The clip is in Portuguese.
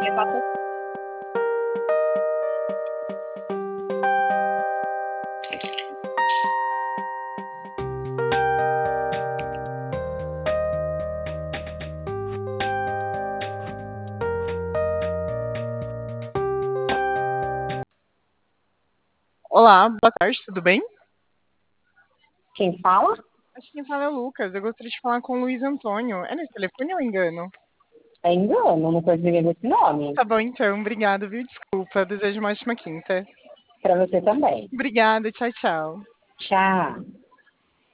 Passa. Olá, boa tarde, tudo bem? Quem fala? Acho que quem fala é o Lucas. Eu gostaria de falar com o Luiz Antônio. É nesse telefone ou eu engano? É engano, não tô dizendo esse nome. Tá bom, então. Obrigado, viu? Desculpa. Desejo uma ótima quinta. Para você também. Obrigada, tchau, tchau. Tchau.